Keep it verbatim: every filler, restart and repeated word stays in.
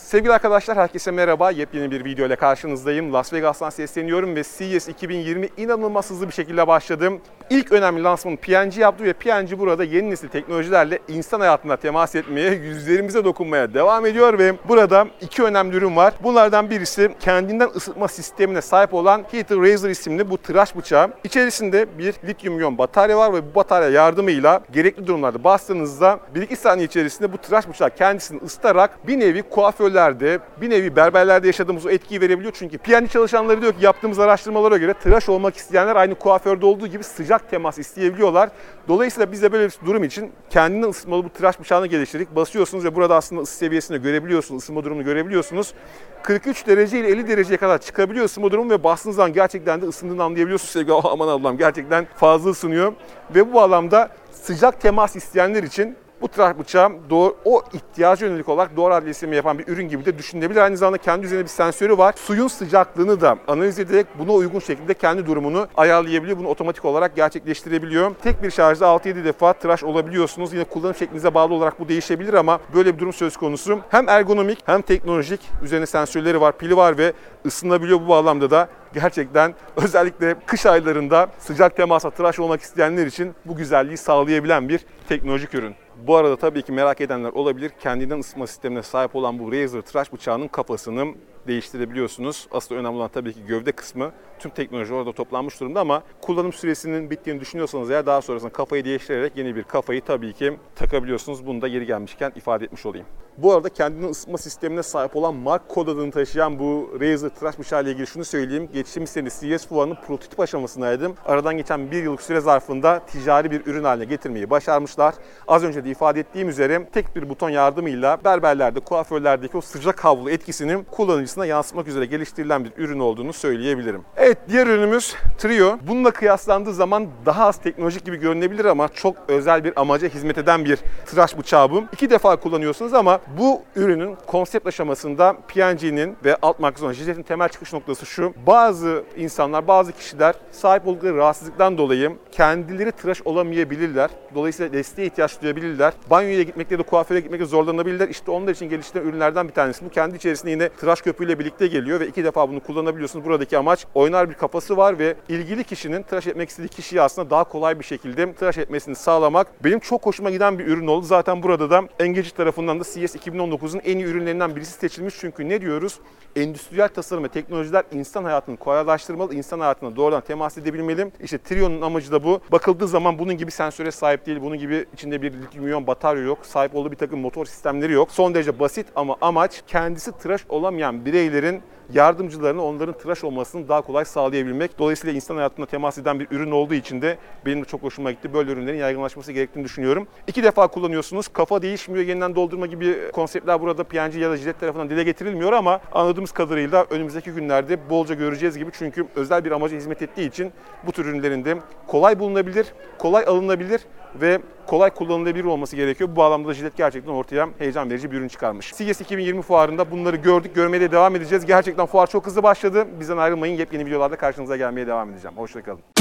Sevgili arkadaşlar, herkese merhaba. Yepyeni bir video ile karşınızdayım. Las Vegas'tan sesleniyorum ve C E S iki bin yirmi inanılmaz hızlı bir şekilde başladım. İlk önemli lansmanı P and G yaptı ve P and G burada yeni nesil teknolojilerle insan hayatına temas etmeye, yüzlerimize dokunmaya devam ediyor ve burada iki önemli ürün var. Bunlardan birisi kendinden ısıtma sistemine sahip olan Heater Razor isimli bu tıraş bıçağı. İçerisinde bir lityum iyon batarya var ve bu batarya yardımıyla gerekli durumlarda bastığınızda bir iki saniye içerisinde bu tıraş bıçağı kendisini ısıtarak bir nevi kuaförlerde, bir nevi berberlerde yaşadığımız o etkiyi verebiliyor. Çünkü P and G çalışanları diyor ki yaptığımız araştırmalara göre tıraş olmak isteyenler aynı kuaförde olduğu gibi sıcak temas isteyebiliyorlar. Dolayısıyla biz de böyle bir durum için kendinden ısıtmalı bu tıraş bıçağını geliştirdik. Basıyorsunuz ve burada aslında ısı seviyesini görebiliyorsunuz, ısınma durumunu görebiliyorsunuz. kırk üç derece ile elli dereceye kadar çıkabiliyor ısınma durumu ve bastığınız zaman gerçekten de ısındığını anlayabiliyorsunuz. Sevgili aman Allah'ım, gerçekten fazla ısınıyor. Ve bu bağlamda sıcak temas isteyenler için bu tıraş bıçağı doğru, o ihtiyaca yönelik olarak doğru adresimi yapan bir ürün gibi de düşünülebilir. Aynı zamanda kendi üzerinde bir sensörü var. Suyun sıcaklığını da analiz ederek buna uygun şekilde kendi durumunu ayarlayabiliyor. Bunu otomatik olarak gerçekleştirebiliyor. Tek bir şarjda altı yedi defa tıraş olabiliyorsunuz. Yine kullanım şeklinize bağlı olarak bu değişebilir ama böyle bir durum söz konusu. Hem ergonomik hem teknolojik, üzerine sensörleri var, pili var ve ısınabiliyor. Bu bağlamda da gerçekten özellikle kış aylarında sıcak temasa tıraş olmak isteyenler için bu güzelliği sağlayabilen bir teknolojik ürün. Bu arada tabii ki merak edenler olabilir. Kendinden ısıtma sistemine sahip olan bu Razor tıraş bıçağının kafasını değiştirebiliyorsunuz. Asıl önemli olan tabii ki gövde kısmı. Tüm teknoloji orada toplanmış durumda ama kullanım süresinin bittiğini düşünüyorsanız eğer daha sonrasında kafayı değiştirerek yeni bir kafayı tabii ki takabiliyorsunuz. Bunu da yeri gelmişken ifade etmiş olayım. Bu arada kendinden ısıtma sistemine sahip olan mark kod adını taşıyan bu Razor tıraş bıçağı ile ilgili şunu söyleyeyim. Geçtiğimiz sene C E S fuarının prototip aşamasındaydım. Aradan geçen bir yıllık süre zarfında ticari bir ürün haline getirmeyi başarmışlar. Az önce de ifade ettiğim üzere tek bir buton yardımıyla berberlerde, kuaförlerdeki o sıcak havlu etkisinin kullanıcısına yansıtmak üzere geliştirilen bir ürün olduğunu söyleyebilirim. Evet, diğer ürünümüz Trio. Bununla kıyaslandığı zaman daha az teknolojik gibi görünebilir ama çok özel bir amaca hizmet eden bir tıraş bıçağı bu. İki defa kullanıyorsunuz ama bu ürünün konsept aşamasında P and G'nin ve alt markası olan Gillette'in temel çıkış noktası şu. Bazı insanlar, bazı kişiler sahip oldukları rahatsızlıktan dolayı kendileri tıraş olamayabilirler. Dolayısıyla desteğe ihtiyaç duyabilirler. Banyoya gitmekte ya da kuaföre gitmekte zorlanabilirler. İşte onlar için geliştirilen ürünlerden bir tanesi. Bu kendi içerisinde yine tıraş köpüğüyle birlikte geliyor ve iki defa bunu kullanabiliyorsunuz. Buradaki amaç oynar bir kafası var ve ilgili kişinin tıraş etmek istediği kişiyi aslında daha kolay bir şekilde tıraş etmesini sağlamak. Benim çok hoşuma giden bir ürün oldu. Zaten burada da Engagement tarafından da C E S iki bin on dokuzun en iyi ürünlerinden birisi seçilmiş. Çünkü ne diyoruz? Endüstriyel tasarım ve teknolojiler insan hayatını kolaylaştırmalı, insan hayatına doğrudan temas edebilmeli. İşte Trio'nun amacı da bu. Bakıldığı zaman bunun gibi sensöre sahip değil, bunun gibi içinde bir lityum iyon batarya yok, sahip olduğu bir takım motor sistemleri yok. Son derece basit ama amaç kendisi tıraş olamayan bireylerin yardımcılarına onların tıraş olmasını daha kolay sağlayabilmek. Dolayısıyla insan hayatına temas eden bir ürün olduğu için de benim de çok hoşuma gitti. Böyle ürünlerin yaygınlaşması gerektiğini düşünüyorum. İki defa kullanıyorsunuz. Kafa değişmiyor, yeniden doldurma gibi konseptler burada P and G ya da Gillette tarafından dile getirilmiyor ama anladığımız kadarıyla önümüzdeki günlerde bolca göreceğiz gibi. Çünkü özel bir amaca hizmet ettiği için bu tür ürünlerin de kolay bulunabilir, kolay alınabilir ve kolay kullanılabilir olması gerekiyor. Bu bağlamda da Gillette gerçekten ortaya heyecan verici bir ürün çıkarmış. C E S iki bin yirmi fuarında bunları gördük, görmeye de devam edeceğiz. Gerçekten fuar çok hızlı başladı. Bizden ayrılmayın. Yepyeni videolarda karşınıza gelmeye devam edeceğim. Hoşça kalın.